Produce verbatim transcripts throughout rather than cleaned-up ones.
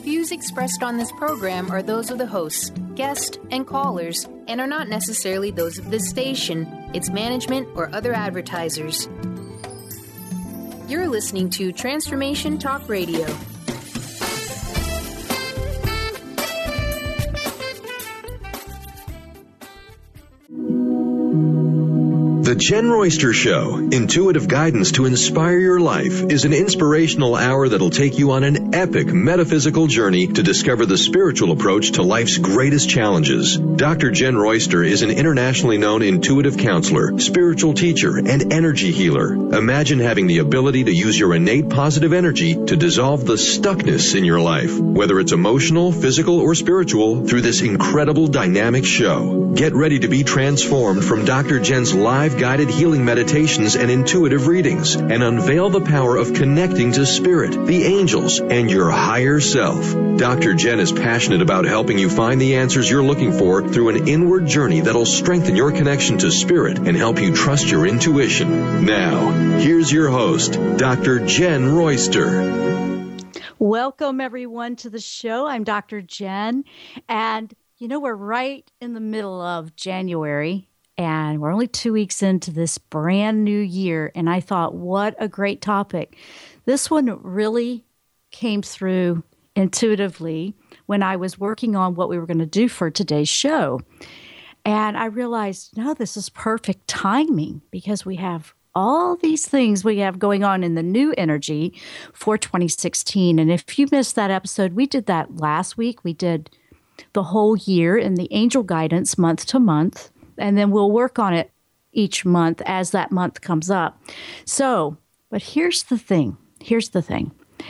views expressed on this program are those of the hosts, guests, and callers, and are not necessarily those of this station, its management, or other advertisers. You're listening to Transformation Talk Radio. The Jen Royster Show, intuitive guidance to inspire your life, is an inspirational hour that'll take you on an epic metaphysical journey to discover the spiritual approach to life's greatest challenges. Doctor Jen Royster is an internationally known intuitive counselor, spiritual teacher, and energy healer. Imagine having the ability to use your innate positive energy to dissolve the stuckness in your life, whether it's emotional, physical, or spiritual, through this incredible dynamic show. Get ready to be transformed from Doctor Jen's live guided healing meditations and intuitive readings, and unveil the power of connecting to spirit, the angels, and your higher self. Doctor Jen is passionate about helping you find the answers you're looking for through an inward journey that'll strengthen your connection to spirit and help you trust your intuition. Now, here's your host, Doctor Jen Royster. Welcome, everyone, to the show. I'm Doctor Jen, and you know, we're right in the middle of January. And we're only two weeks into this brand new year. And I thought, what a great topic. This one really came through intuitively when I was working on what we were going to do for today's show. And I realized, no, this is perfect timing because we have all these things we have going on in the new energy for twenty sixteen. And if you missed that episode, we did that last week. We did the whole year in the angel guidance month to month. And then we'll work on it each month as that month comes up. So, but here's the thing. Here's the thing.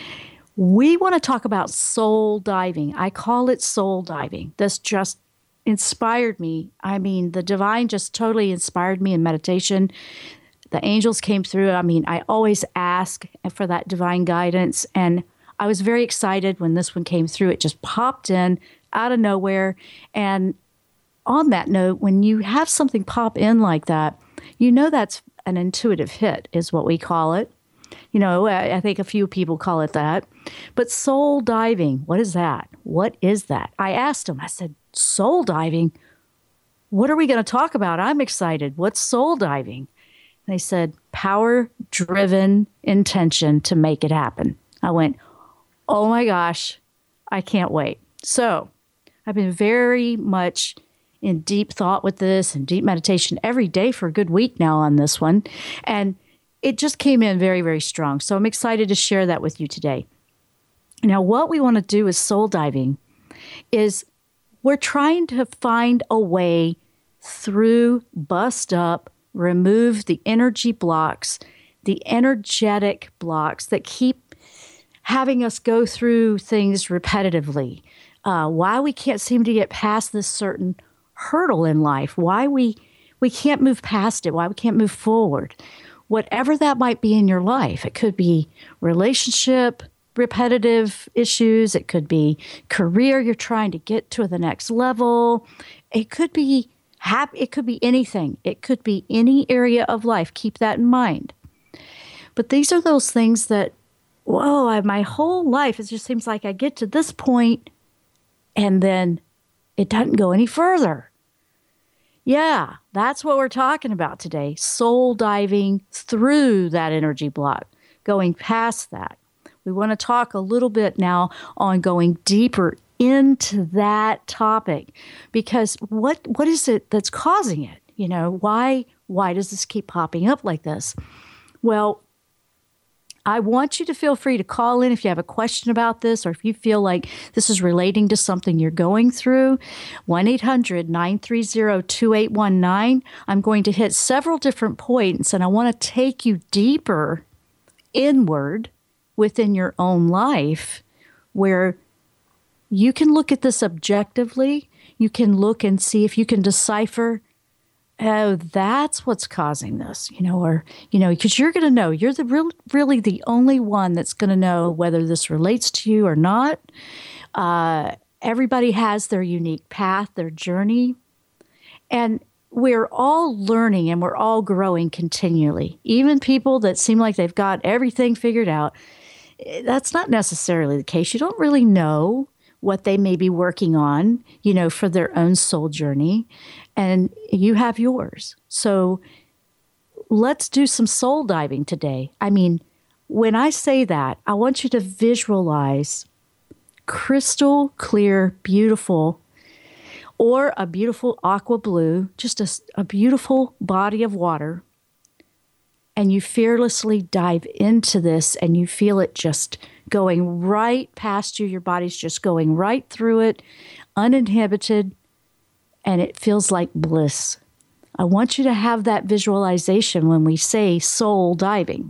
We want to talk about soul diving. I call it soul diving. This just inspired me. I mean, the divine just totally inspired me in meditation. The angels came through. I mean, I always ask for that divine guidance. And I was very excited when this one came through. It just popped in out of nowhere. And on that note, when you have something pop in like that, you know that's an intuitive hit is what we call it. You know, I think a few people call it that. But soul diving, what is that? What is that? I asked them, I said, soul diving? What are we going to talk about? I'm excited. What's soul diving? And they said, power-driven intention to make it happen. I went, oh my gosh, I can't wait. So I've been very much in deep thought with this and deep meditation every day for a good week now on this one. And it just came in very, very strong. So I'm excited to share that with you today. Now, what we want to do with soul diving is we're trying to find a way through, bust up, remove the energy blocks, the energetic blocks that keep having us go through things repetitively. Uh, why we can't seem to get past this certain hurdle in life, why we we can't move past it, why we can't move forward. Whatever that might be in your life, it could be relationship, repetitive issues, it could be career you're trying to get to the next level, it could be happy, it could be anything, it could be any area of life. Keep that in mind. But these are those things that, whoa, I, my whole life, it just seems like I get to this point and then it doesn't go any further. Yeah, that's what we're talking about today. Soul diving through that energy block, going past that. We want to talk a little bit now on going deeper into that topic because what what is it that's causing it? You know, why why does this keep popping up like this? Well, I want you to feel free to call in if you have a question about this or if you feel like this is relating to something you're going through. one eight hundred nine three zero two eight one nine. I'm going to hit several different points, and I want to take you deeper inward within your own life where you can look at this objectively. You can look and see if you can decipher, oh, that's what's causing this, you know, or, you know, because you're going to know, you're the real, really the only one that's going to know whether this relates to you or not. Uh, everybody has their unique path, their journey, and we're all learning and we're all growing continually. Even people that seem like they've got everything figured out, that's not necessarily the case. You don't really know what they may be working on, you know, for their own soul journey, and you have yours. So let's do some soul diving today. I mean, when I say that, I want you to visualize crystal clear, beautiful, or a beautiful aqua blue, just a, a beautiful body of water. And you fearlessly dive into this and you feel it just going right past you. Your body's just going right through it, uninhibited, and it feels like bliss. I want you to have that visualization when we say soul diving.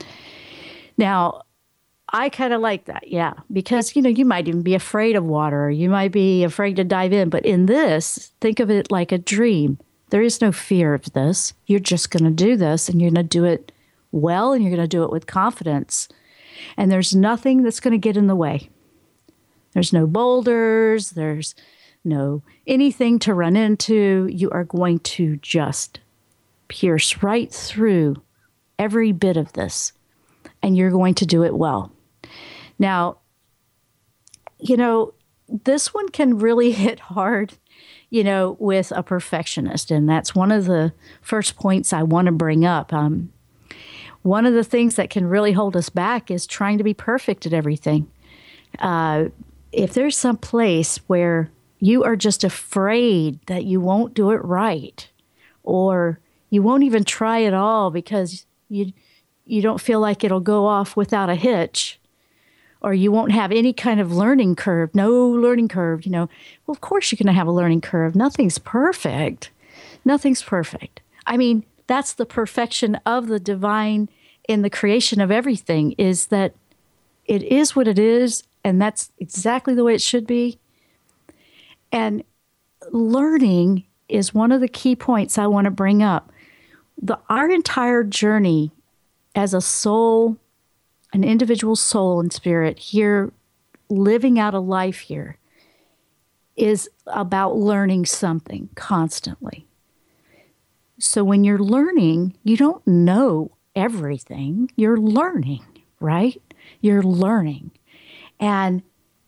Now, I kind of like that, yeah, because, you know, you might even be afraid of water, or you might be afraid to dive in. But in this, think of it like a dream. There is no fear of this. You're just going to do this, and you're going to do it well, and you're going to do it with confidence. And there's nothing that's going to get in the way. There's no boulders. There's no anything to run into. You are going to just pierce right through every bit of this, and you're going to do it well. Now, you know, this one can really hit hard, you know, with a perfectionist. And that's one of the first points I want to bring up. Um, one of the things that can really hold us back is trying to be perfect at everything. Uh, if there's some place where you are just afraid that you won't do it right, or you won't even try at all because you you don't feel like it'll go off without a hitch, or you won't have any kind of learning curve, no learning curve, you know, well, of course you're going to have a learning curve. Nothing's perfect. Nothing's perfect. I mean, that's the perfection of the divine in the creation of everything, is that it is what it is, and that's exactly the way it should be. And learning is one of the key points I want to bring up. The, our entire journey as a soul, an individual soul and spirit here, living out a life here, is about learning something constantly. So when you're learning, you don't know everything. You're learning, right? You're learning. And,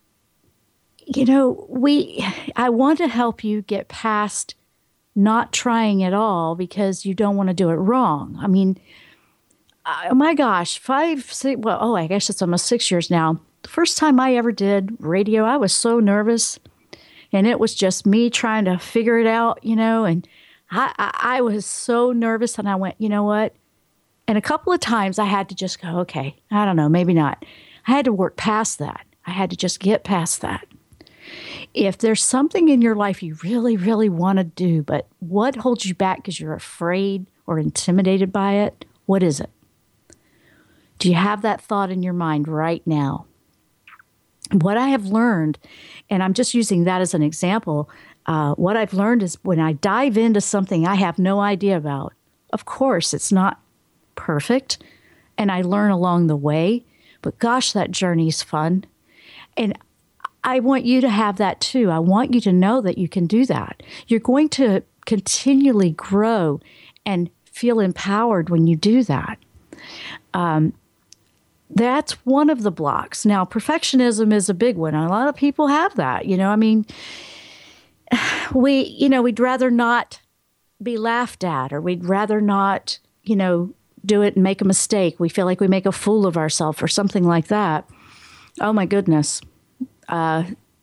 you know, we, I want to help you get past not trying at all because you don't want to do it wrong. I mean, oh my gosh, five, six, well, oh, I guess it's almost six years now. The first time I ever did radio, I was so nervous, and it was just me trying to figure it out, you know, and I, I, I was so nervous, and I went, you know what? And a couple of times I had to just go, okay, I don't know, maybe not. I had to work past that. I had to just get past that. If there's something in your life you really, really want to do, but what holds you back because you're afraid or intimidated by it, what is it? Do you have that thought in your mind right now? What I have learned, and I'm just using that as an example, uh, what I've learned is when I dive into something I have no idea about, of course, it's not perfect, and I learn along the way, but gosh, that journey is fun. And I want you to have that too. I want you to know that you can do that. You're going to continually grow and feel empowered when you do that. Um, That's one of the blocks. Now, perfectionism is a big one. A lot of people have that. You know, I mean, we, you know, we'd rather not be laughed at, or we'd rather not, you know, do it and make a mistake. We feel like we make a fool of ourselves or something like that. Oh, my goodness. Uh,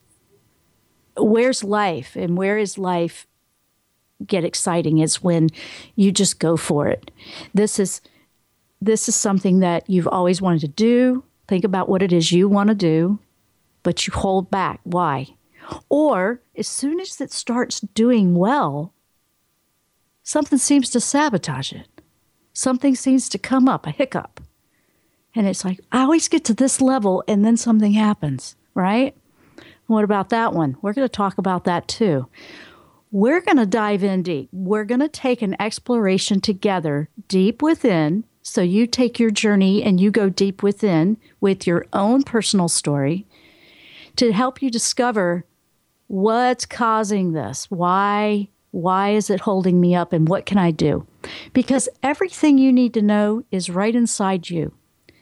where's life? And where is life get exciting is when you just go for it. This is... This is something that you've always wanted to do. Think about what it is you want to do, but you hold back. Why? Or as soon as it starts doing well, something seems to sabotage it. Something seems to come up, a hiccup. And it's like, I always get to this level and then something happens, right? What about that one? We're going to talk about that too. We're going to dive in deep. We're going to take an exploration together deep within. So you take your journey and you go deep within with your own personal story to help you discover what's causing this. Why, why is it holding me up, and what can I do? Because everything you need to know is right inside you.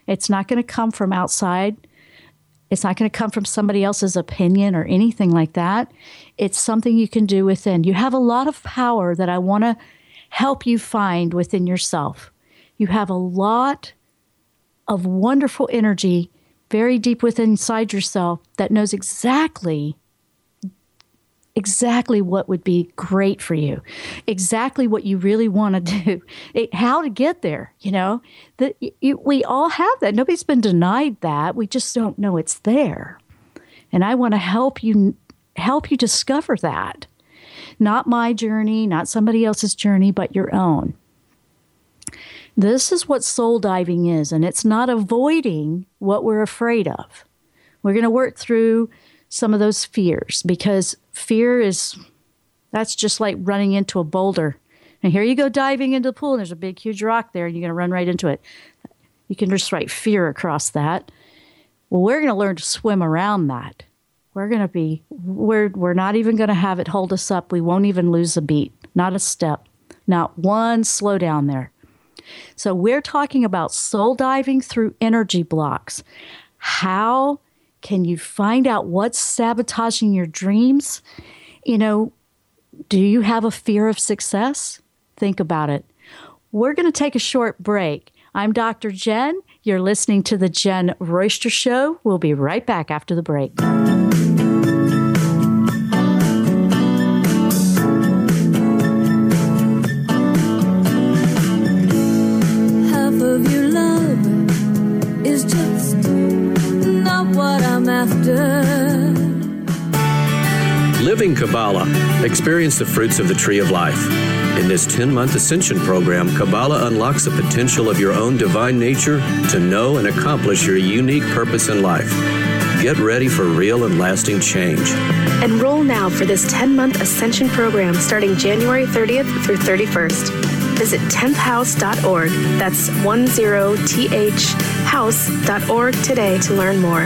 It's not going to come from outside. It's not going to come from somebody else's opinion or anything like that. It's something you can do within. You have a lot of power that I want to help you find within yourself. You have a lot of wonderful energy very deep within inside yourself that knows exactly exactly what would be great for you, exactly what you really want to do, it, how to get there, you know. That you, we all have that. Nobody's been denied that. We just don't know it's there. And I want to help you help you discover that. Not my journey, not somebody else's journey, but your own. This is what soul diving is, and it's not avoiding what we're afraid of. We're going to work through some of those fears, because fear is, that's just like running into a boulder. And here you go diving into the pool, and there's a big, huge rock there, and you're going to run right into it. You can just write fear across that. Well, we're going to learn to swim around that. We're going to be, we're, we're not even going to have it hold us up. We won't even lose a beat, not a step, not one slow down there. So we're talking about soul diving through energy blocks. How can you find out what's sabotaging your dreams? You know, do you have a fear of success? Think about it. We're going to take a short break. I'm Doctor Jen. You're listening to The Jen Royster Show. We'll be right back after the break. Half of your love is just not what I'm after. Living Kabbalah. Experience the fruits of the tree of life. In this ten-month Ascension program, Kabbalah unlocks the potential of your own divine nature to know and accomplish your unique purpose in life. Get ready for real and lasting change. Enroll now for this ten-month Ascension program starting January thirtieth through thirty-first. Visit tenth house dot org. That's ten th house dot org today to learn more.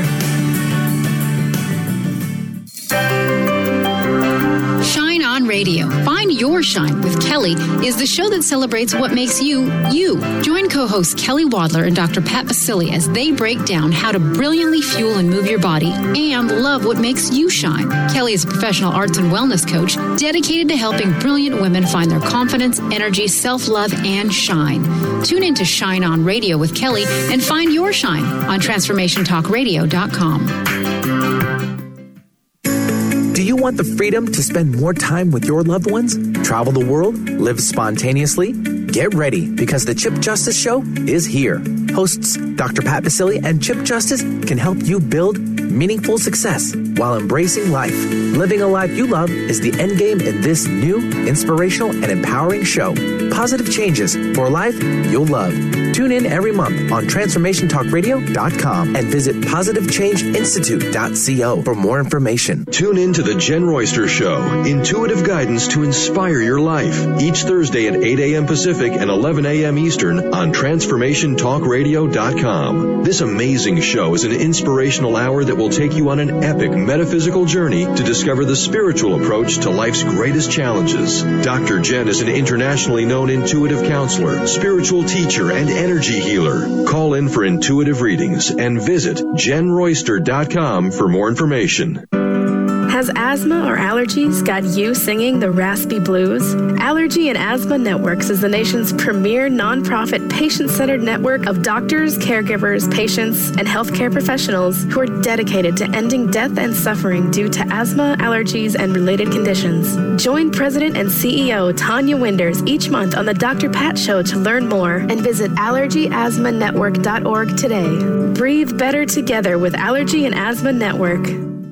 Shine On Radio. Find Your Shine with Kelly is the show that celebrates what makes you, you. Join co-hosts Kelly Wadler and Doctor Pat Basili as they break down how to brilliantly fuel and move your body and love what makes you shine. Kelly is a professional arts and wellness coach dedicated to helping brilliant women find their confidence, energy, self-love, and shine. Tune in to Shine On Radio with Kelly and find your shine on transformation talk radio dot com. Do you want the freedom to spend more time with your loved ones? Travel the world? Live spontaneously? Get ready, because the Chip Justice Show is here. Hosts Doctor Pat Basili and Chip Justice can help you build meaningful success while embracing life. Living a life you love is the end game in this new, inspirational, and empowering show. Positive changes for a life you'll love. Tune in every month on transformation talk radio dot com and visit positive change institute dot co for more information. Tune in to The Jen Royster Show, intuitive guidance to inspire your life, each Thursday at eight a.m. Pacific and eleven a.m. Eastern on transformation talk radio dot com. This amazing show is an inspirational hour that will take you on an epic metaphysical journey to discover the spiritual approach to life's greatest challenges. Doctor Jen is an internationally known intuitive counselor, spiritual teacher, and energy healer. Call in for intuitive readings and visit jen royster dot com for more information. Has asthma or allergies got you singing the raspy blues? Allergy and Asthma Networks is the nation's premier nonprofit patient-centered network of doctors, caregivers, patients, and healthcare professionals who are dedicated to ending death and suffering due to asthma, allergies, and related conditions. Join President and C E O Tanya Winders each month on the Doctor Pat Show to learn more, and visit allergy asthma network dot org today. Breathe better together with Allergy and Asthma Network.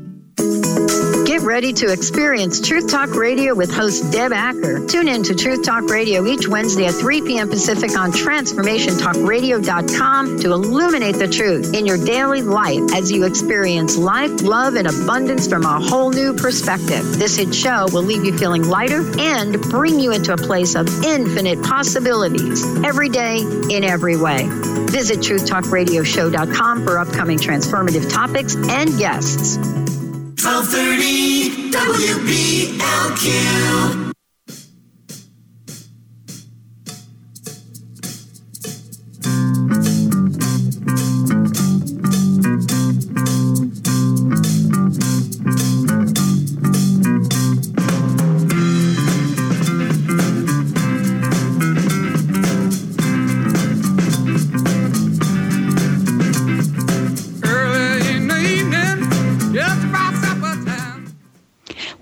Get ready to experience Truth Talk Radio with host Deb Acker. Tune in to Truth Talk Radio each Wednesday at three p.m. Pacific on transformation talk radio dot com to illuminate the truth in your daily life as you experience life, love, and abundance from a whole new perspective. This hit show will leave you feeling lighter and bring you into a place of infinite possibilities every day in every way. Visit truth talk radio show dot com for upcoming transformative topics and guests. twelve thirty W B L Q.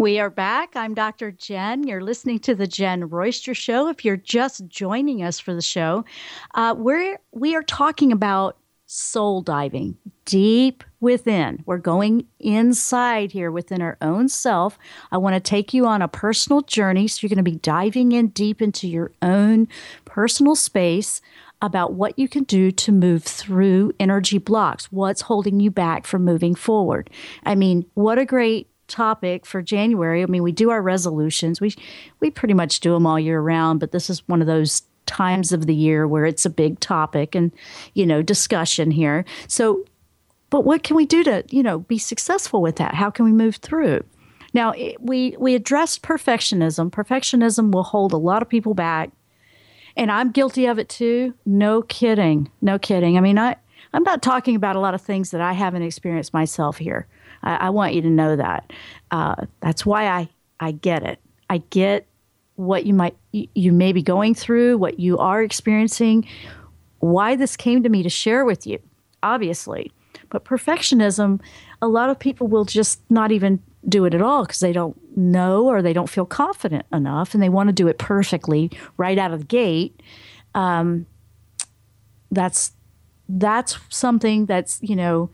We are back. I'm Doctor Jen. You're listening to the Jen Royster Show. If you're just joining us for the show, uh, we're we are talking about soul diving deep within. We're going inside here within our own self. I want to take you on a personal journey. So you're going to be diving in deep into your own personal space about what you can do to move through energy blocks. What's holding you back from moving forward? I mean, what a great topic for January. I mean, we do our resolutions. We we pretty much do them all year round, but this is one of those times of the year where it's a big topic and, you know, discussion here. So, but what can we do to, you know, be successful with that? How can we move through? Now, it, we we addressed perfectionism. Perfectionism will hold a lot of people back, and I'm guilty of it too. No kidding. No kidding. I mean, I I'm not talking about a lot of things that I haven't experienced myself here. I, I want you to know that. Uh, that's why I, I get it. I get what you might you, you may be going through, what you are experiencing, why this came to me to share with you, obviously. But perfectionism, a lot of people will just not even do it at all because they don't know or they don't feel confident enough, and they want to do it perfectly right out of the gate. Um, that's that's something that's, you know,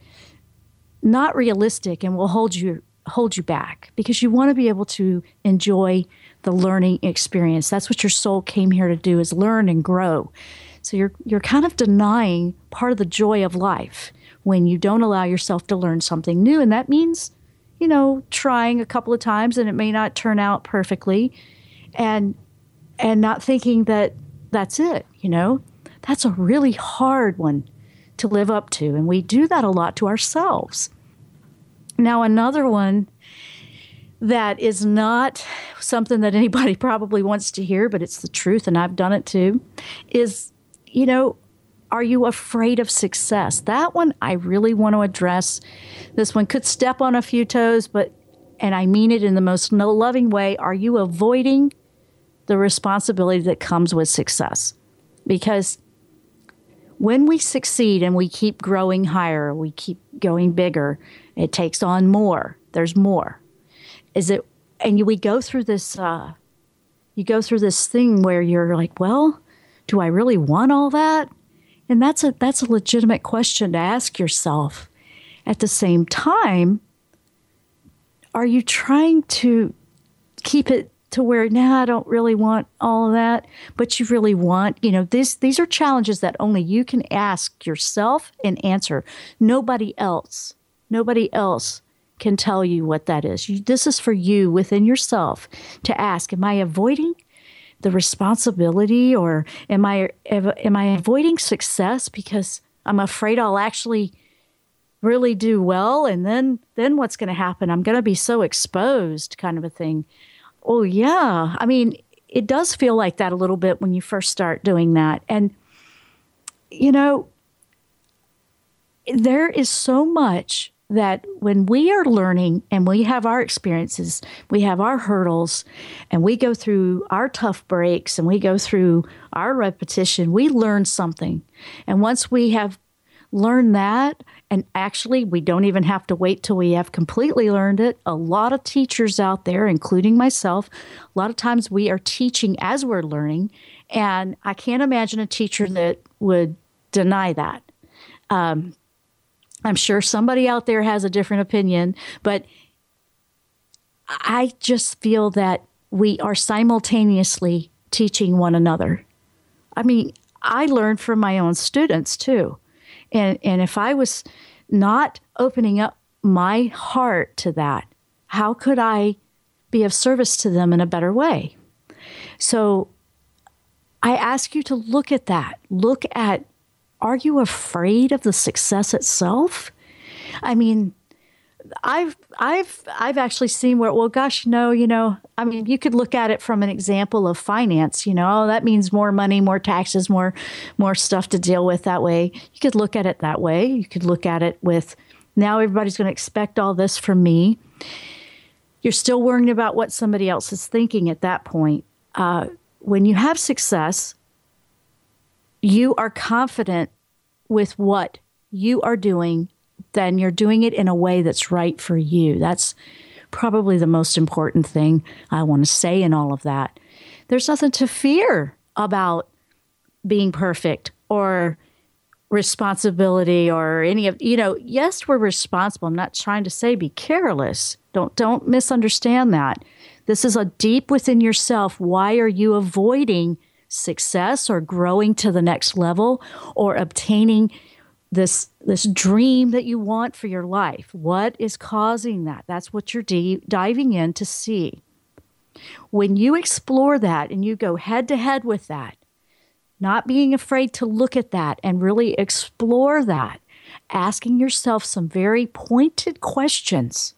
not realistic and will hold you hold you back, because you want to be able to enjoy the learning experience. That's what your soul came here to do, is learn and grow. So you're you're kind of denying part of the joy of life when you don't allow yourself to learn something new. And that means, you know, trying a couple of times and it may not turn out perfectly, and and not thinking that that's it, you know. That's a really hard one to live up to, and we do that a lot to ourselves. Now, another one that is not something that anybody probably wants to hear, but it's the truth, and I've done it too, is, you know, are you afraid of success? That one I really want to address. This one could step on a few toes, but, and I mean it in the most no loving way, are you avoiding the responsibility that comes with success? Because when we succeed and we keep growing higher, we keep going bigger, it takes on more. There's more. Is it? And you, we go through this. Uh, you go through this thing where you're like, well, do I really want all that? And that's a that's a legitimate question to ask yourself. At the same time, are you trying to keep it to where, now I don't really want all of that, but you really want, you know, this, these are challenges that only you can ask yourself and answer. Nobody else, nobody else can tell you what that is. You, this is for you within yourself to ask, am I avoiding the responsibility, or am I, am I avoiding success because I'm afraid I'll actually really do well? And then, then what's going to happen? I'm going to be so exposed, kind of a thing. Oh, yeah. I mean, it does feel like that a little bit when you first start doing that. And, you know, there is so much that when we are learning and we have our experiences, we have our hurdles, and we go through our tough breaks and we go through our repetition, we learn something. And once we have learned that, and actually we don't even have to wait till we have completely learned it. A lot of teachers out there, including myself, a lot of times we are teaching as we're learning, and I can't imagine a teacher that would deny that. Um, I'm sure somebody out there has a different opinion, but I just feel that we are simultaneously teaching one another. I mean, I learned from my own students too. And and if I was not opening up my heart to that, how could I be of service to them in a better way? So I ask you to look at that. Look at, are you afraid of the success itself? I mean, I've I've I've actually seen where, well, gosh, no, you know, I mean, you could look at it from an example of finance, you know, oh, that means more money, more taxes, more more stuff to deal with that way. You could look at it that way. You could look at it with, now everybody's going to expect all this from me. You're still worrying about what somebody else is thinking at that point. Uh, when you have success, you are confident with what you are doing, then you're doing it in a way that's right for you. That's probably the most important thing I want to say in all of that. There's nothing to fear about being perfect or responsibility or any of, you know, yes, we're responsible. I'm not trying to say be careless. Don't, don't misunderstand that. This is a deep within yourself. Why are you avoiding success or growing to the next level or obtaining this, this dream that you want for your life? What is causing that? That's what you're d- diving in to see. When you explore that and you go head to head with that, not being afraid to look at that and really explore that, asking yourself some very pointed questions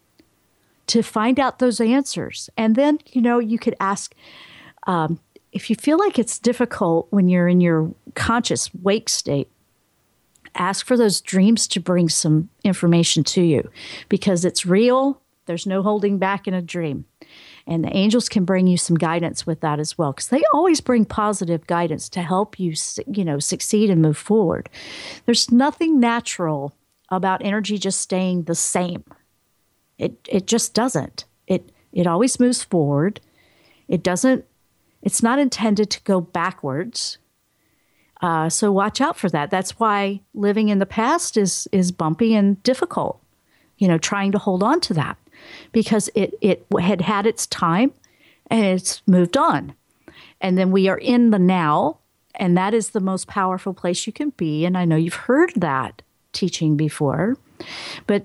to find out those answers. And then, you know, you could ask, um, if you feel like it's difficult when you're in your conscious wake state, ask for those dreams to bring some information to you because it's real. There's no holding back in a dream. And the angels can bring you some guidance with that as well, because they always bring positive guidance to help you, you know, succeed and move forward. There's nothing natural about energy just staying the same. It it just doesn't. It it always moves forward. It doesn't. It's not intended to go backwards. Uh, so watch out for that. That's why living in the past is is bumpy and difficult. You know, trying to hold on to that. Because it, it had had its time and it's moved on. And then we are in the now, and that is the most powerful place you can be. And I know you've heard that teaching before. But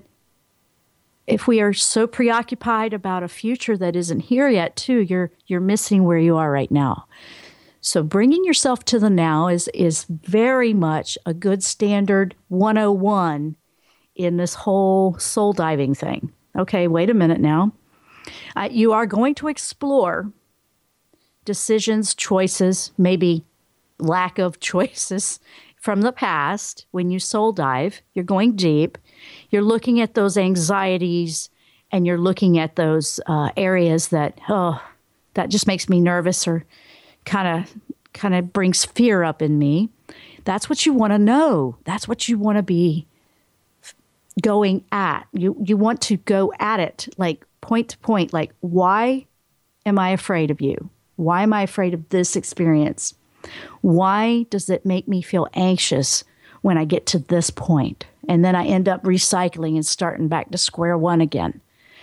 if we are so preoccupied about a future that isn't here yet, too, you're you're missing where you are right now. So bringing yourself to the now is is very much a good standard one oh one in this whole soul diving thing. Okay, wait a minute now. Uh, you are going to explore decisions, choices, maybe lack of choices from the past when you soul dive. You're going deep. You're looking at those anxieties and you're looking at those uh, areas that, oh, that just makes me nervous or kind of kind of brings fear up in me. That's what you want to know. That's what you want to be going at. You you want to go at it, like point to point, like, why am I afraid of you? Why am I afraid of this experience? Why does it make me feel anxious when I get to this point? And then I end up recycling and starting back to square one again.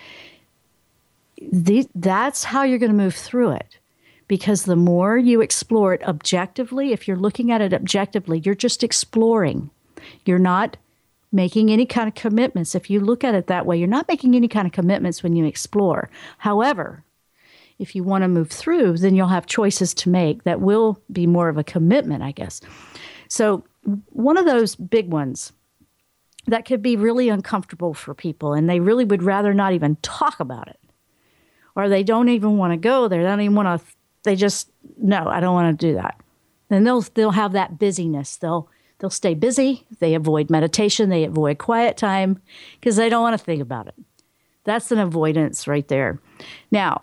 The, that's how you're going to move through it. Because the more you explore it objectively, if you're looking at it objectively, you're just exploring. You're not making any kind of commitments. If you look at it that way, you're not making any kind of commitments when you explore. However, if you want to move through, then you'll have choices to make that will be more of a commitment, I guess. So one of those big ones that could be really uncomfortable for people, and they really would rather not even talk about it, or they don't even want to go there. They don't even want to, they just, no, I don't want to do that. Then they'll they'll have that busyness. They'll They'll stay busy. They avoid meditation. They avoid quiet time because they don't want to think about it. That's an avoidance right there. Now,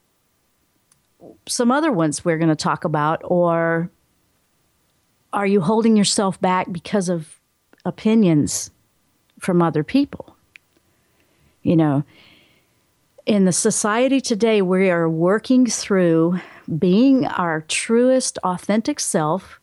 some other ones we're going to talk about, or are you holding yourself back because of opinions from other people? You know, in the society today, we are working through being our truest, authentic self,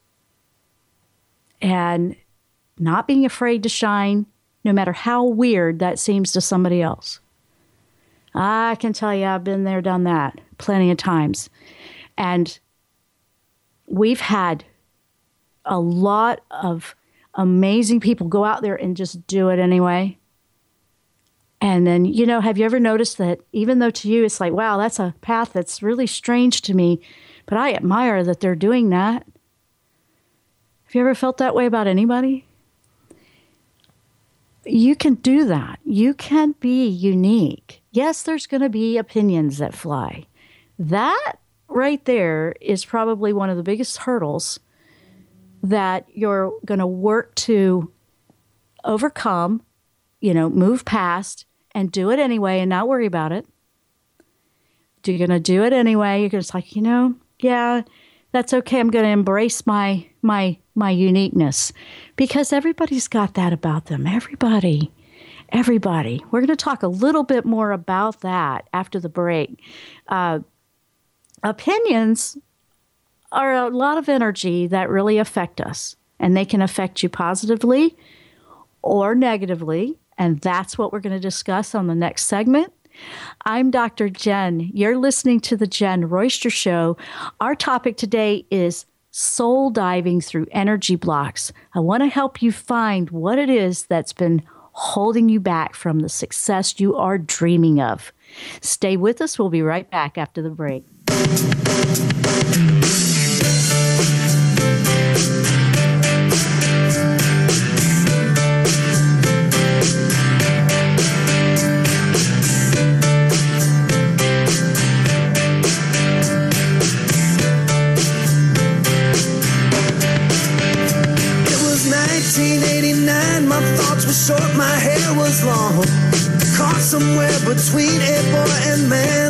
and not being afraid to shine, no matter how weird that seems to somebody else. I can tell you I've been there, done that plenty of times. And we've had a lot of amazing people go out there and just do it anyway. And then, you know, have you ever noticed that even though to you it's like, wow, that's a path that's really strange to me, but I admire that they're doing that. Have you ever felt that way about anybody? You can do that. You can be unique. Yes, there's going to be opinions that fly. That right there is probably one of the biggest hurdles that you're going to work to overcome, you know, move past and do it anyway and not worry about it. You're going to do it anyway. You're just like, you know, yeah, that's okay. I'm going to embrace my my my uniqueness, because everybody's got that about them. Everybody. everybody. We're going to talk a little bit more about that after the break. Uh, opinions are a lot of energy that really affect us, and they can affect you positively or negatively, and that's what we're going to discuss on the next segment. I'm Doctor Jen. You're listening to the Jen Royster Show. Our topic today is soul diving through energy blocks. I want to help you find what it is that's been holding you back from the success you are dreaming of. Stay with us. We'll be right back after the break. nineteen eighty-nine, my thoughts were short, my hair was long, caught somewhere between a boy and man.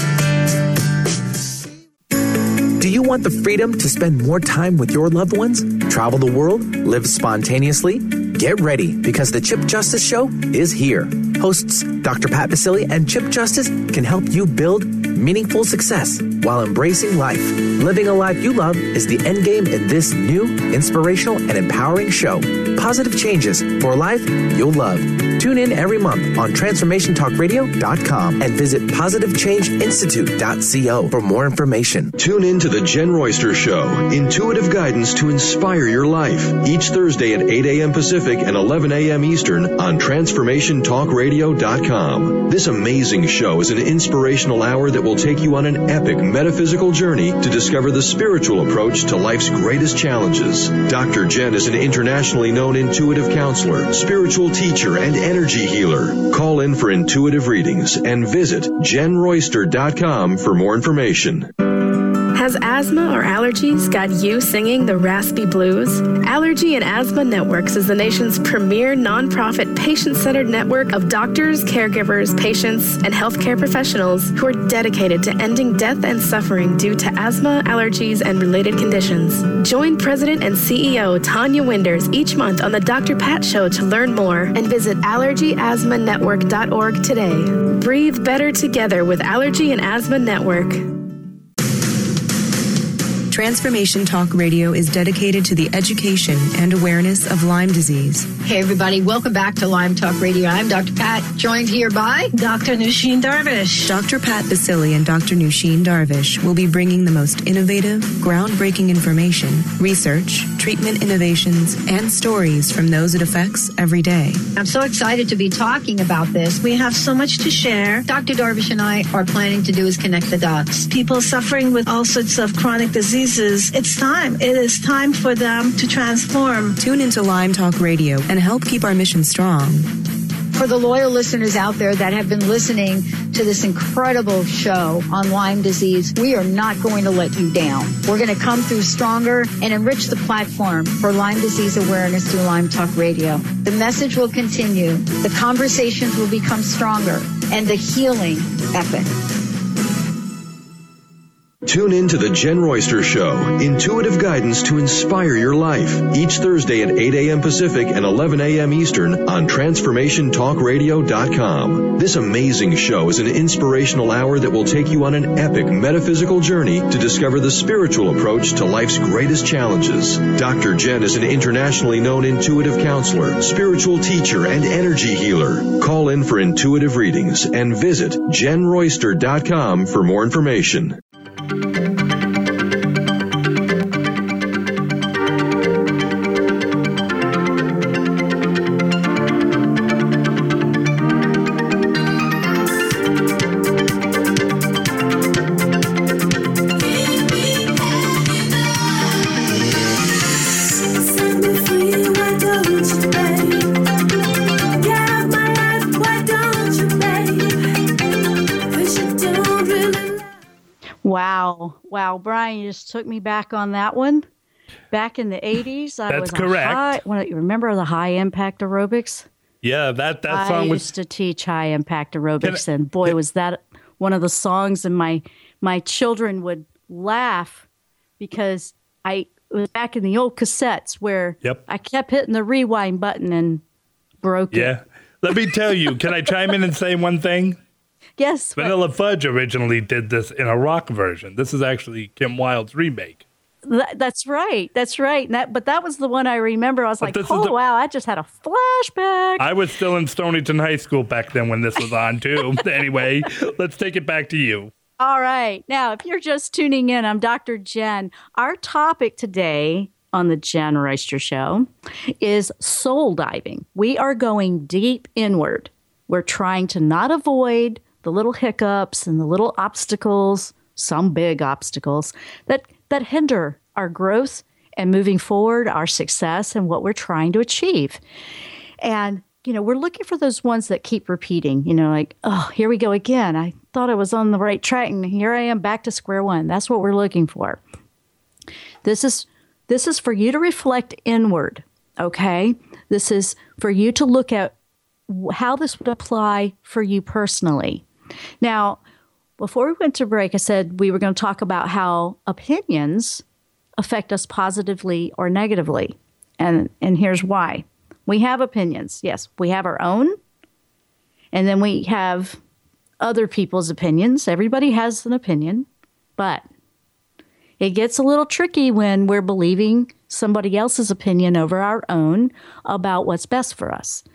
Do you want the freedom to spend more time with your loved ones? Travel the world? Live spontaneously? Get ready, because the Chip Justice Show is here. Hosts Doctor Pat Baccili and Chip Justice can help you build meaningful success while embracing life. Living a life you love is the end game in this new, inspirational, and empowering show. Positive changes for a life you'll love. Tune in every month on transformation talk radio dot com and visit positive change institute dot co for more information. Tune in to the Jen Royster Show, intuitive guidance to inspire your life, each Thursday at eight a.m. Pacific and eleven a.m. Eastern on transformation talk radio dot com. This amazing show is an inspirational hour that will take you on an epic metaphysical journey to discover the spiritual approach to life's greatest challenges. Doctor Jen is an internationally known intuitive counselor, spiritual teacher, and energy healer. Call in for intuitive readings and visit jen royster dot com for more information. Has asthma or allergies got you singing the raspy blues? Allergy and Asthma Networks is the nation's premier nonprofit patient-centered network of doctors, caregivers, patients, and healthcare professionals who are dedicated to ending death and suffering due to asthma, allergies, and related conditions. Join President and C E O Tanya Winders each month on the Doctor Pat Show to learn more and visit allergy asthma network dot org today. Breathe better together with Allergy and Asthma Network. Transformation Talk Radio is dedicated to the education and awareness of Lyme disease. Hey, everybody. Welcome back to Lyme Talk Radio. I'm Doctor Pat, joined here by Doctor Nusheen Darvish. Doctor Pat Baccili and Doctor Nusheen Darvish will be bringing the most innovative, groundbreaking information, research, treatment innovations, and stories from those it affects every day. I'm so excited to be talking about this. We have so much to share. Doctor Darvish and I are planning to do is connect the dots. People suffering with all sorts of chronic diseases. It's time. It is time for them to transform. Tune into Lyme Talk Radio and help keep our mission strong. For the loyal listeners out there that have been listening to this incredible show on Lyme disease, we are not going to let you down. We're going to come through stronger and enrich the platform for Lyme disease awareness through Lyme Talk Radio. The message will continue, the conversations will become stronger, and the healing epic. Tune in to the Jen Royster Show, intuitive guidance to inspire your life, each Thursday at eight a.m. Pacific and eleven a.m. Eastern on transformation talk radio dot com. This amazing show is an inspirational hour that will take you on an epic metaphysical journey to discover the spiritual approach to life's greatest challenges. Doctor Jen is an internationally known intuitive counselor, spiritual teacher, and energy healer. Call in for intuitive readings and visit jen royster dot com for more information. Wow. Wow. Brian, you just took me back on that one. Back in the eighties, I That's was correct. High, when, you remember the high impact aerobics? Yeah, that, that I song was... used to teach high impact aerobics, I, and boy, can, was that one of the songs, and my my children would laugh because I it was back in the old cassettes where yep. I kept hitting the rewind button and broke yeah. it. Let me tell you, can I chime in and say one thing? Yes. Vanilla Fudge originally did this in a rock version. This is actually Kim Wilde's remake. That, that's right. That's right. And that, but that was the one I remember. I was But like, this oh, is the- wow, I just had a flashback. I was still in Stonington High School back then when this was on, too. Anyway, let's take it back to you. All right. Now, if you're just tuning in, I'm Doctor Jen. Our topic today on the Jen Royster Show is soul diving. We are going deep inward. We're trying to not avoid the little hiccups and the little obstacles, some big obstacles, that, that hinder our growth and moving forward, our success, and what we're trying to achieve. And, you know, we're looking for those ones that keep repeating, you know, like, oh, here we go again. I thought I was on the right track, and here I am back to square one. That's what we're looking for. This is this is for you to reflect inward, okay? This is for you to look at how this would apply for you personally. Now, before we went to break, I said we were going to talk about how opinions affect us positively or negatively. And, and here's why. We have opinions. Yes, we have our own. And then we have other people's opinions. Everybody has an opinion. But it gets a little tricky when we're believing somebody else's opinion over our own about what's best for us.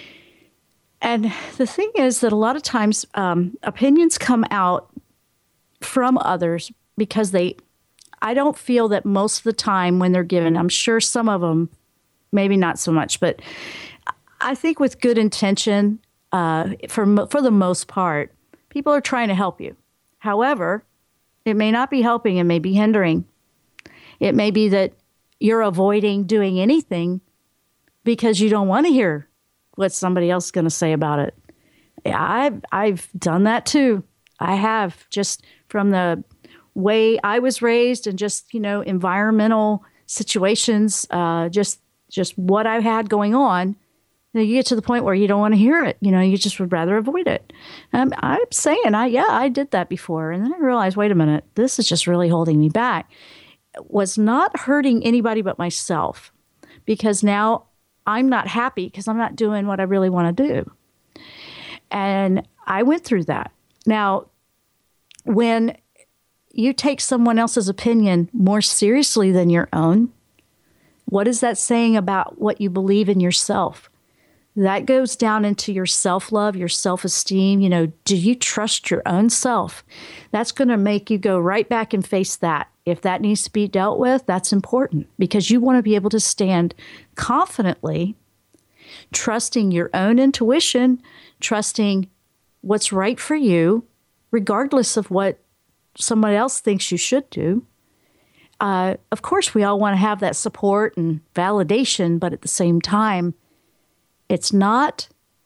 And the thing is that a lot of times um, opinions come out from others because they, I don't feel that most of the time when they're given, I'm sure some of them, maybe not so much, but I think with good intention, uh, for, for the most part, people are trying to help you. However, it may not be helping, it may be hindering. It may be that you're avoiding doing anything because you don't want to hear what somebody else is going to say about it. Yeah, I've, I've done that too. I have, just from the way I was raised and just, you know, environmental situations, uh, just just what I had going on. You know, you get to the point where you don't want to hear it. You know, you just would rather avoid it. Um, I'm saying, I yeah, I did that before. And then I realized, wait a minute, this is just really holding me back. It was not hurting anybody but myself, because now I'm not happy because I'm not doing what I really want to do. And I went through that. Now, when you take someone else's opinion more seriously than your own, what is that saying about what you believe in yourself? That goes down into your self-love, your self-esteem. You know, do you trust your own self? That's going to make you go right back and face that. If that needs to be dealt with, that's important, because you want to be able to stand confidently, trusting your own intuition, trusting what's right for you, regardless of what somebody else thinks you should do. Uh, of course, we all want to have that support and validation, but at the same time, it's not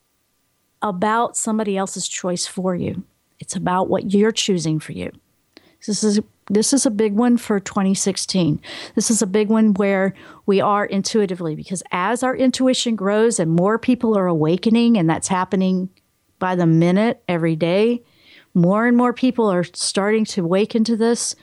about somebody else's choice for you. It's about what you're choosing for you. This is this is a big one for twenty sixteen. This is a big one where we are intuitively, because as our intuition grows and more people are awakening, and that's happening by the minute every day, more and more people are starting to awaken to this.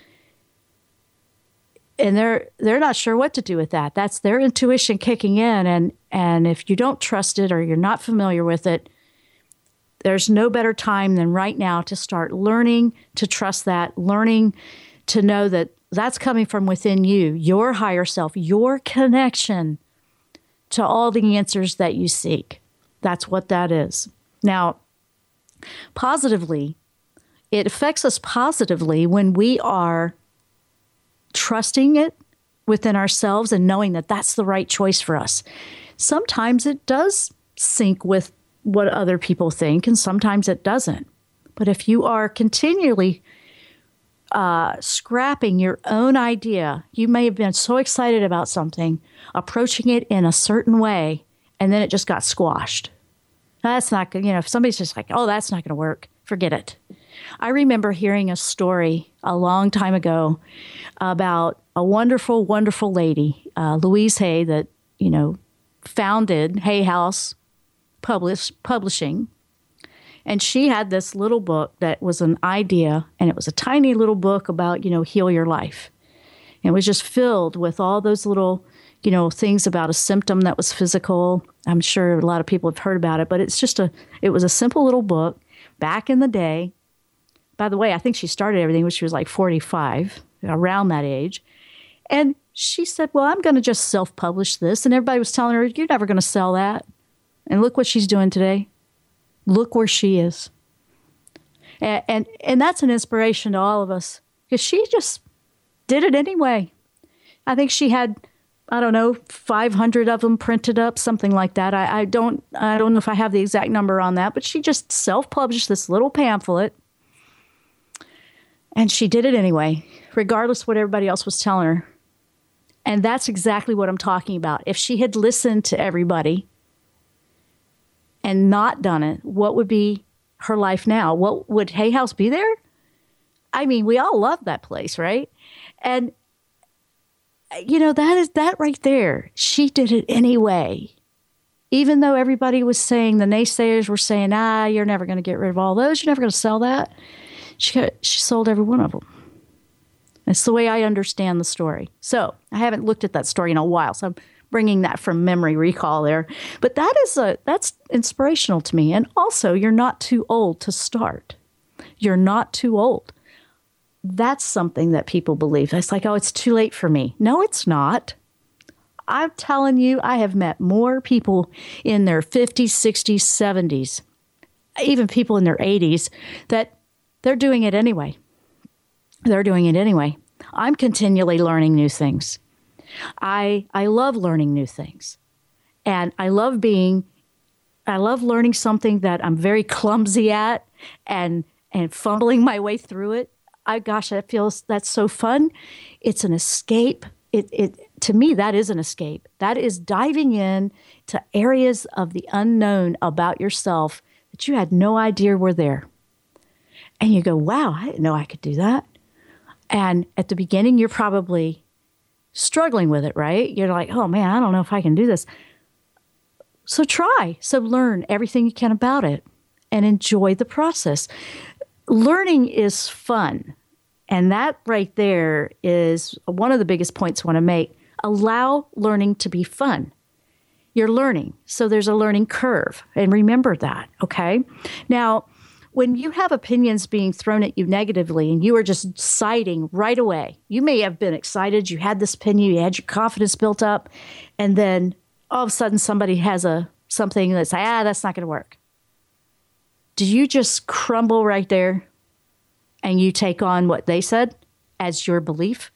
And they're they're not sure what to do with that. That's their intuition kicking in. And, and if you don't trust it or you're not familiar with it, there's no better time than right now to start learning to trust that, learning to know that that's coming from within you, your higher self, your connection to all the answers that you seek. That's what that is. Now, positively, it affects us positively when we are trusting it within ourselves and knowing that that's the right choice for us. Sometimes it does sync with what other people think, and sometimes it doesn't. But if you are continually uh, scrapping your own idea, you may have been so excited about something, approaching it in a certain way, and then it just got squashed. That's not good. You know, if somebody's just like, oh, that's not going to work, forget it. I remember hearing a story a long time ago about a wonderful, wonderful lady, uh, Louise Hay, that, you know, founded Hay House Publish, Publishing. And she had this little book that was an idea, and it was a tiny little book about, you know, heal your life. And it was just filled with all those little, you know, things about a symptom that was physical. I'm sure a lot of people have heard about it, but it's just a, it was a simple little book back in the day. By the way, I think she started everything when she was like forty-five, around that age. And she said, well, I'm going to just self-publish this. And everybody was telling her, you're never going to sell that. And look what she's doing today. Look where she is. And, and, and that's an inspiration to all of us, because she just did it anyway. I think she had, I don't know, five hundred of them printed up, something like that. I, I don't I don't know if I have the exact number on that, but she just self-published this little pamphlet. And she did it anyway, regardless of what everybody else was telling her. And that's exactly what I'm talking about. If she had listened to everybody and not done it, what would be her life now? What would Hay House be there? I mean, we all love that place, right? And, you know, that is that right there. She did it anyway. Even though everybody was saying, the naysayers were saying, ah, you're never going to get rid of all those. You're never going to sell that. She, got, she sold every one of them. That's the way I understand the story. So I haven't looked at that story in a while, so I'm bringing that from memory recall there. But that is a that's inspirational to me. And also, you're not too old to start. You're not too old. That's something that people believe. It's like, oh, it's too late for me. No, it's not. I'm telling you, I have met more people in their fifties, sixties, seventies, even people in their eighties, that they're doing it anyway. They're doing it anyway. I'm continually learning new things. I I love learning new things. And I love being, I love learning something that I'm very clumsy at and and fumbling my way through it. I gosh, that feels, that's so fun. It's an escape. It it to me, that is an escape. That is diving in to areas of the unknown about yourself that you had no idea were there. And you go, wow, I didn't know I could do that. And at the beginning, you're probably struggling with it, right? You're like, oh man, I don't know if I can do this. So try. So learn everything you can about it and enjoy the process. Learning is fun. And that right there is one of the biggest points I want to make. Allow learning to be fun. You're learning. So there's a learning curve. And remember that, okay? Now, when you have opinions being thrown at you negatively and you are just citing right away, you may have been excited, you had this opinion, you had your confidence built up, and then all of a sudden somebody has a something that's, ah, that's not going to work. Do you just crumble right there and you take on what they said as your belief?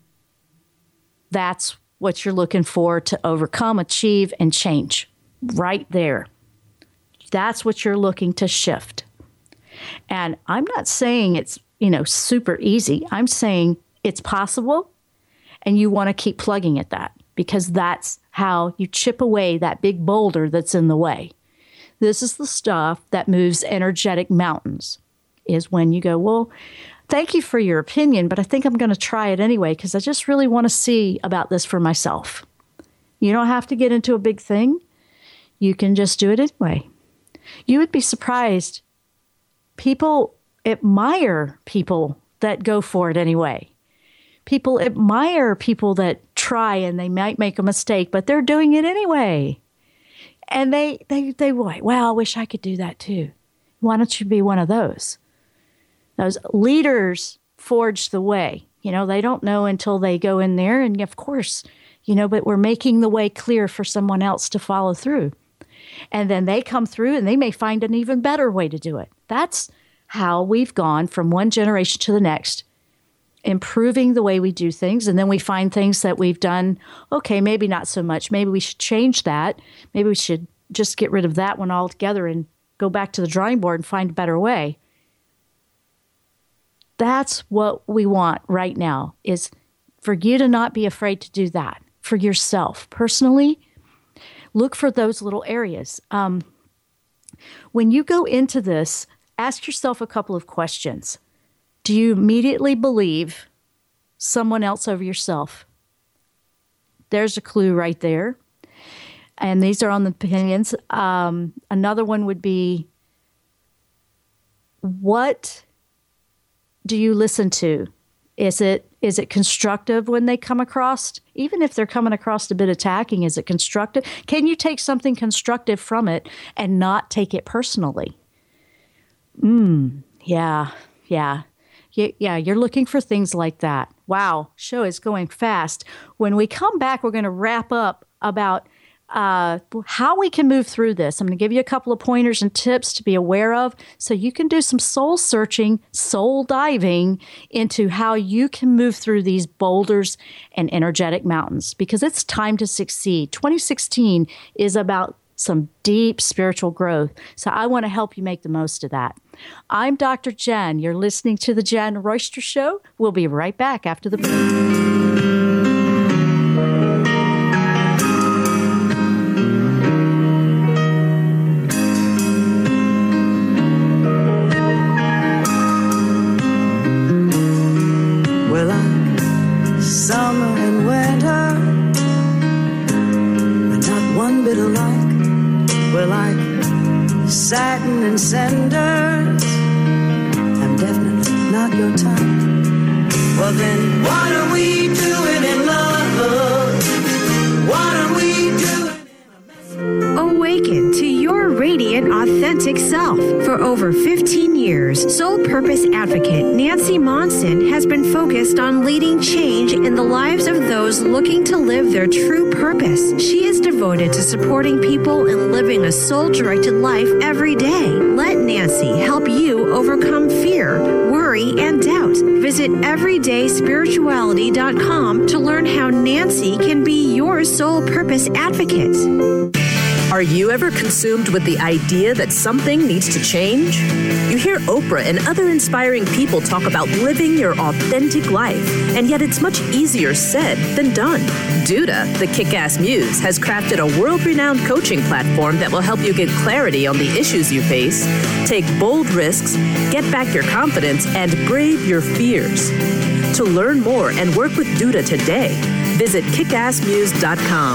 That's what you're looking for to overcome, achieve, and change right there. That's what you're looking to shift. And I'm not saying it's, you know, super easy. I'm saying it's possible, and you want to keep plugging at that, because that's how you chip away that big boulder that's in the way. This is the stuff that moves energetic mountains, is when you go, well, thank you for your opinion, but I think I'm going to try it anyway because I just really want to see about this for myself. You don't have to get into a big thing. You can just do it anyway. You would be surprised. People admire people that go for it anyway. People admire people that try and they might make a mistake, but they're doing it anyway. And they, they, they, wow, I wish I could do that too. Why don't you be one of those? Those leaders forge the way. You know, they don't know until they go in there. And of course, you know, but we're making the way clear for someone else to follow through. And then they come through and they may find an even better way to do it. That's how we've gone from one generation to the next, improving the way we do things. And then we find things that we've done, okay, maybe not so much. Maybe we should change that. Maybe we should just get rid of that one altogether and go back to the drawing board and find a better way. That's what we want right now, is for you to not be afraid to do that for yourself. Personally, look for those little areas. Um, when you go into this, ask yourself a couple of questions. Do you immediately believe someone else over yourself? There's a clue right there. And these are on the opinions. Um, another one would be, what do you listen to? Is it Is it constructive when they come across? Even if they're coming across a bit attacking, is it constructive? Can you take something constructive from it and not take it personally? Mm, yeah, yeah. Yeah, you're looking for things like that. Wow, show is going fast. When we come back, we're going to wrap up about uh, how we can move through this. I'm going to give you a couple of pointers and tips to be aware of so you can do some soul searching, soul diving into how you can move through these boulders and energetic mountains, because it's time to succeed. twenty sixteen is about some deep spiritual growth. So I want to help you make the most of that. I'm Doctor Jen. You're listening to The Jen Royster Show. We'll be right back after the break. Summer and winter, but not one bit alike. We're like satin and cinders. I'm definitely not your type. Well then, what are we doing in love? What are we doing? Awaken to your radiant, authentic self. For over fifteen years, Soul Purpose Advocate Nancy Monson has been focused on leading change in the lives of those looking to live their true purpose. She is devoted to supporting people in living a soul-directed life every day. Let Nancy help you overcome fear, worry, and doubt. Visit everyday spirituality dot com to learn how Nancy can be your soul purpose advocate. Are you ever consumed with the idea that something needs to change? You hear Oprah and other inspiring people talk about living your authentic life, and yet it's much easier said than done. Duda, the kick-ass muse, has crafted a world-renowned coaching platform that will help you get clarity on the issues you face, take bold risks, get back your confidence, and brave your fears. To learn more and work with Duda today, visit kick ass muse dot com.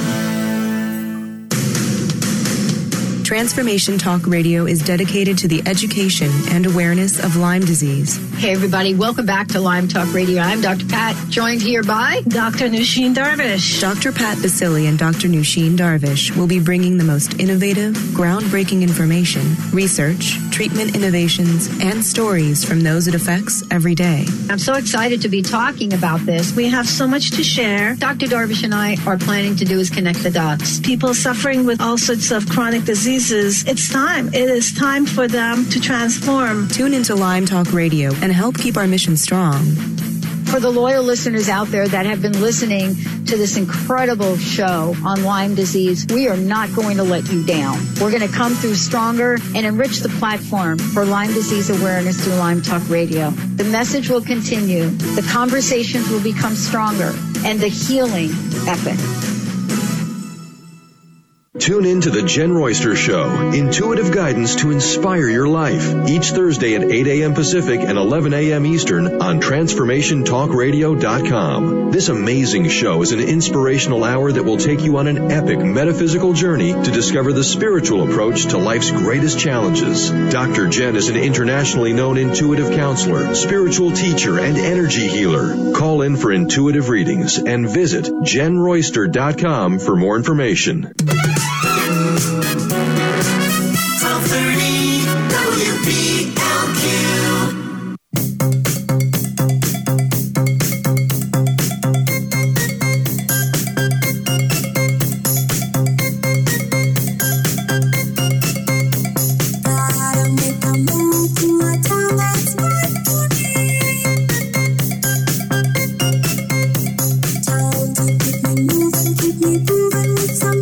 Transformation Talk Radio is dedicated to the education and awareness of Lyme disease. Hey, everybody. Welcome back to Lyme Talk Radio. I'm Doctor Pat, joined here by Doctor Nusheen Darvish. Doctor Pat Basili and Doctor Nusheen Darvish will be bringing the most innovative, groundbreaking information, research, treatment innovations, and stories from those it affects every day. I'm so excited to be talking about this. We have so much to share. Doctor Darvish and I are planning to do is connect the dots. People suffering with all sorts of chronic diseases. It's time. It is time for them to transform. Tune into Lyme Talk Radio and help keep our mission strong. For the loyal listeners out there that have been listening to this incredible show on Lyme disease, we are not going to let you down. We're going to come through stronger and enrich the platform for Lyme disease awareness through Lyme Talk Radio. The message will continue, the conversations will become stronger, and the healing epic. Tune in to The Jen Royster Show, intuitive guidance to inspire your life, each Thursday at eight a.m. Pacific and eleven a.m. Eastern on transformation talk radio dot com. This amazing show is an inspirational hour that will take you on an epic metaphysical journey to discover the spiritual approach to life's greatest challenges. Doctor Jen is an internationally known intuitive counselor, spiritual teacher, and energy healer. Call in for intuitive readings and visit jen royster dot com for more information. twelve thirty W B L Q. Gotta make a move to a town that's right for me. Time to keep me moving, keep me moving with some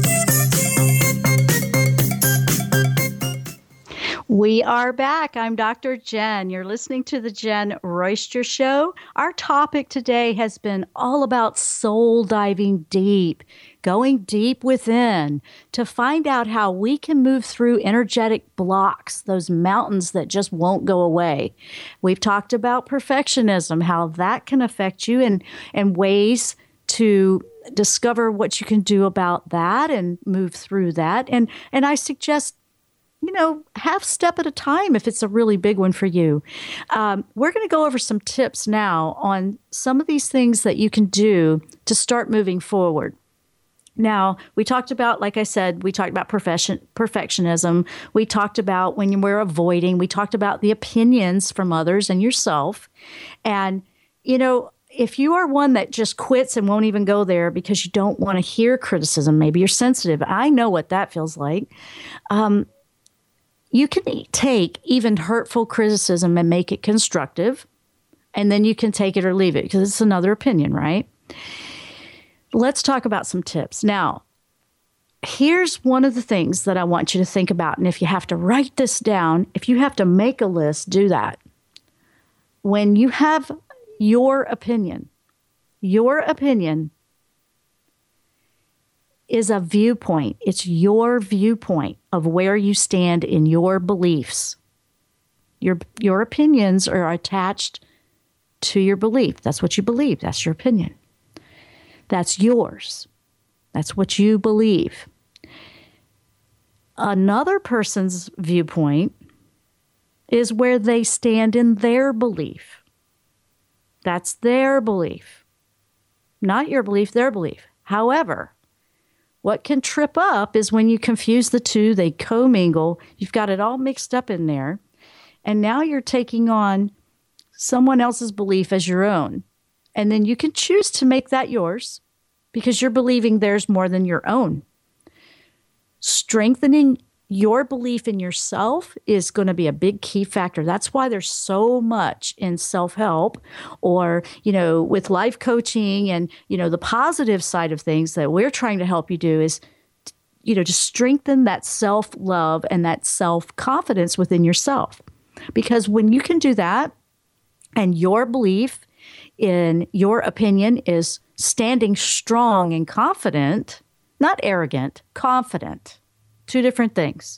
We are back. I'm Doctor Jen. You're listening to The Jen Royster Show. Our topic today has been all about soul diving deep, going deep within to find out how we can move through energetic blocks, those mountains that just won't go away. We've talked about perfectionism, how that can affect you, and, and ways to discover what you can do about that and move through that. And, and I suggest you know, half step at a time if it's a really big one for you. Um, we're going to go over some tips now on some of these things that you can do to start moving forward. Now, we talked about, like I said, we talked about perfection, perfectionism. We talked about when we're avoiding. We talked about the opinions from others and yourself. And, you know, if you are one that just quits and won't even go there because you don't want to hear criticism, maybe you're sensitive. I know what that feels like. Um, you can take even hurtful criticism and make it constructive, and then you can take it or leave it because it's another opinion, right? Let's talk about some tips. Now, here's one of the things that I want you to think about. And if you have to write this down, if you have to make a list, do that. When you have your opinion, your opinion is a viewpoint. It's your viewpoint of where you stand in your beliefs. Your, your opinions are attached to your belief. That's what you believe. That's your opinion. That's yours. That's what you believe. Another person's viewpoint is where they stand in their belief. That's their belief. Not your belief, their belief. However, what can trip up is when you confuse the two, they commingle. You've got it all mixed up in there. And now you're taking on someone else's belief as your own. And then you can choose to make that yours because you're believing theirs more than your own. Strengthening your belief in yourself is going to be a big key factor. That's why there's so much in self-help or, you know, with life coaching and, you know, the positive side of things that we're trying to help you do is, you know, to strengthen that self-love and that self-confidence within yourself. Because when you can do that and your belief in your opinion is standing strong and confident, not arrogant, confident, two different things.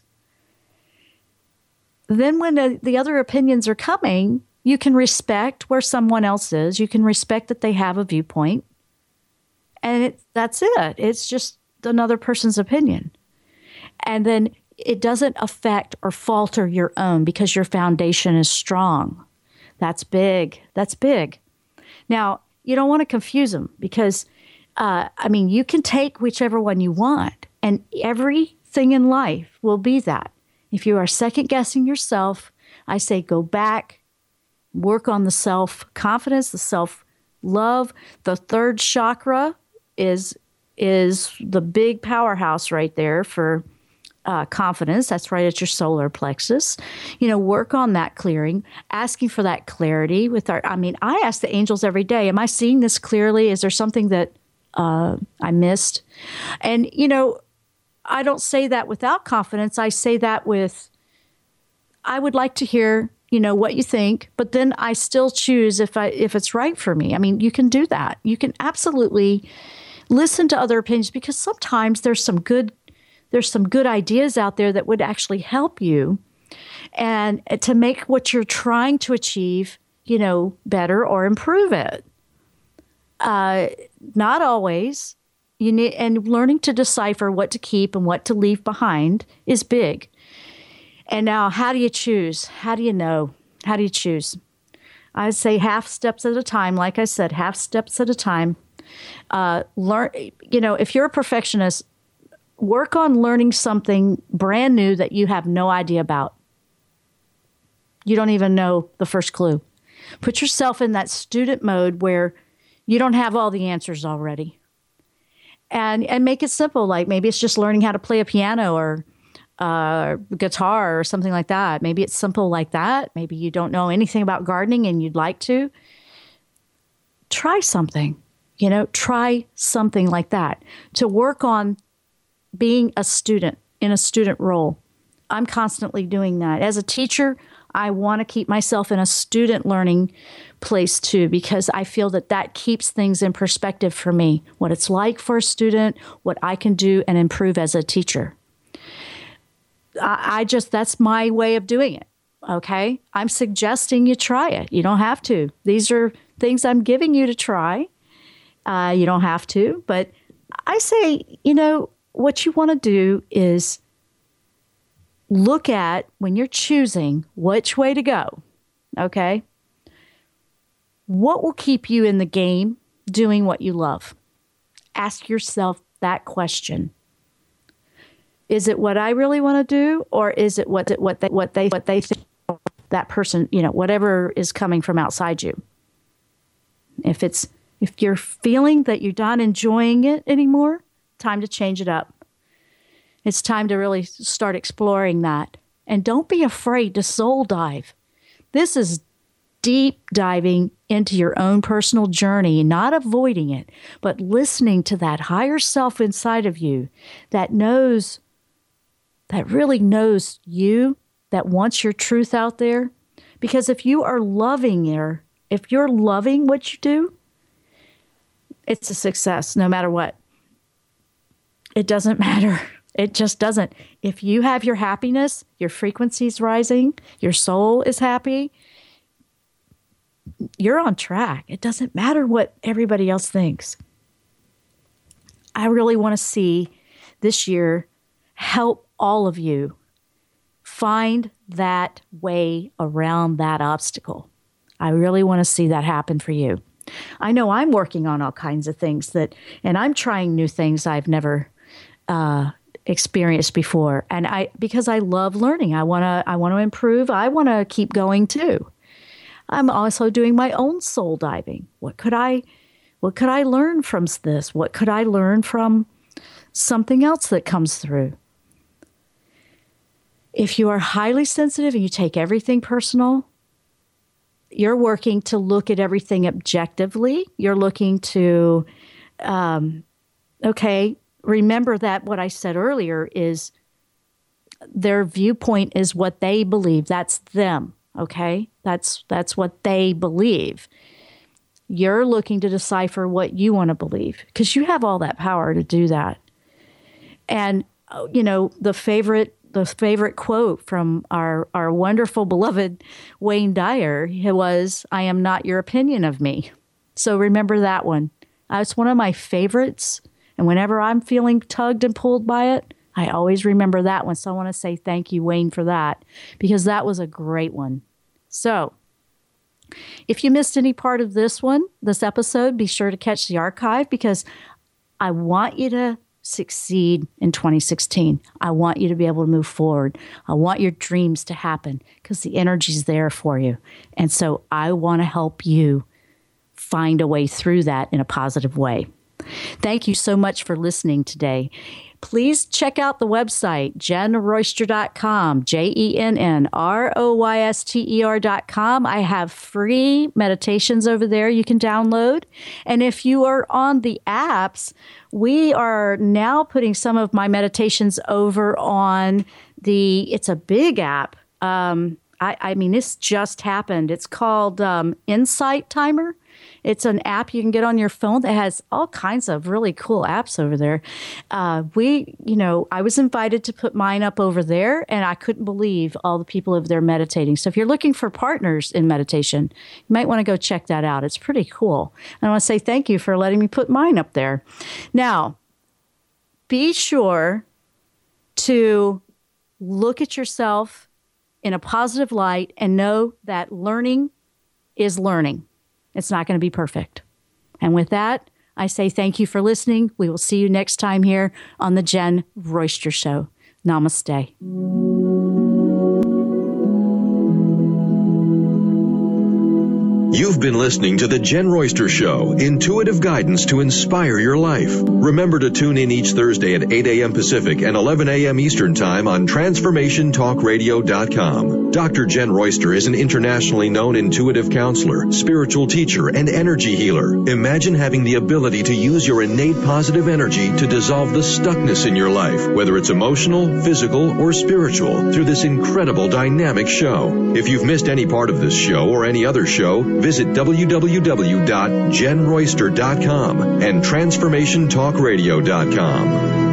Then when the, the other opinions are coming, you can respect where someone else is. You can respect that they have a viewpoint. And it, that's it. It's just another person's opinion. And then it doesn't affect or falter your own because your foundation is strong. That's big. That's big. Now, you don't want to confuse them because, uh, I mean, you can take whichever one you want, and everything in life will be that. If you are second-guessing yourself, I say go back, work on the self-confidence, the self-love. The third chakra is, is the big powerhouse right there for Uh, confidence. That's right at your solar plexus. You know, work on that clearing, asking for that clarity with our, I mean, I ask the angels every day, am I seeing this clearly? Is there something that uh, I missed? And, you know, I don't say that without confidence. I say that with, I would like to hear, you know, what you think, but then I still choose if I, if it's right for me. I mean, you can do that. You can absolutely listen to other opinions because sometimes there's some good There's some good ideas out there that would actually help you and to make what you're trying to achieve, you know, better or improve it. Uh, not always. You need, and learning to decipher what to keep and what to leave behind is big. And now, how do you choose? How do you know? How do you choose? I say half steps at a time. Like I said, half steps at a time. Uh, learn. You know, if you're a perfectionist, work on learning something brand new that you have no idea about. You don't even know the first clue. Put yourself in that student mode where you don't have all the answers already. And and make it simple. Like maybe it's just learning how to play a piano or uh, guitar or something like that. Maybe it's simple like that. Maybe you don't know anything about gardening and you'd like to. Try something. You know, try something like that to work on being a student in a student role. I'm constantly doing that. As a teacher, I want to keep myself in a student learning place too, because I feel that that keeps things in perspective for me, what it's like for a student, what I can do and improve as a teacher. I, I just, that's my way of doing it. Okay. I'm suggesting you try it. You don't have to. These are things I'm giving you to try. Uh, you don't have to, but I say, you know, what you want to do is look at when you're choosing which way to go, okay? What will keep you in the game doing what you love? Ask yourself that question. Is it what I really want to do, or is it what what they what they what they think that person, you know, whatever is coming from outside you? If it's if you're feeling that you're not enjoying it anymore, time to change it up. It's time to really start exploring that. And don't be afraid to soul dive. This is deep diving into your own personal journey, not avoiding it, but listening to that higher self inside of you that knows, that really knows you, that wants your truth out there. Because if you are loving your, if you're loving what you do, it's a success no matter what. It doesn't matter. It just doesn't. If you have your happiness, your frequency's rising, your soul is happy, you're on track. It doesn't matter what everybody else thinks. I really want to see this year help all of you find that way around that obstacle. I really want to see that happen for you. I know I'm working on all kinds of things that, and I'm trying new things I've never uh, experienced before. And I, because I love learning, I want to, I want to improve. I want to keep going too. I'm also doing my own soul diving. What could I, what could I learn from this? What could I learn from something else that comes through? If you are highly sensitive and you take everything personal, you're working to look at everything objectively. You're looking to, um, okay, remember that what I said earlier is their viewpoint is what they believe. That's them, okay? That's that's what they believe. You're looking to decipher what you want to believe because you have all that power to do that. And, you know, the favorite the favorite quote from our, our wonderful, beloved Wayne Dyer was, "I am not your opinion of me." So remember that one. It's one of my favorites. And whenever I'm feeling tugged and pulled by it, I always remember that one. So I want to say thank you, Wayne, for that, because that was a great one. So if you missed any part of this one, this episode, be sure to catch the archive because I want you to succeed in twenty sixteen. I want you to be able to move forward. I want your dreams to happen because the energy's there for you. And so I want to help you find a way through that in a positive way. Thank you so much for listening today. Please check out the website, jen royster dot com, J E N N R O Y S T E R dot com. I have free meditations over there you can download. And if you are on the apps, we are now putting some of my meditations over on the, it's a big app. Um, I, I mean, this just happened. It's called um, Insight Timer. It's an app you can get on your phone that has all kinds of really cool apps over there. Uh, we, you know, I was invited to put mine up over there, and I couldn't believe all the people over there meditating. So if you're looking for partners in meditation, you might want to go check that out. It's pretty cool. And I want to say thank you for letting me put mine up there. Now, be sure to look at yourself in a positive light and know that learning is learning. It's not going to be perfect. And with that, I say thank you for listening. We will see you next time here on the Jen Royster Show. Namaste. You've been listening to The Jen Royster Show, intuitive guidance to inspire your life. Remember to tune in each Thursday at eight a.m. Pacific and eleven a.m. Eastern Time on transformation talk radio dot com. Doctor Jen Royster is an internationally known intuitive counselor, spiritual teacher, and energy healer. Imagine having the ability to use your innate positive energy to dissolve the stuckness in your life, whether it's emotional, physical, or spiritual, through this incredible dynamic show. If you've missed any part of this show or any other show, visit w w w dot jen royster dot com and transformation talk radio dot com.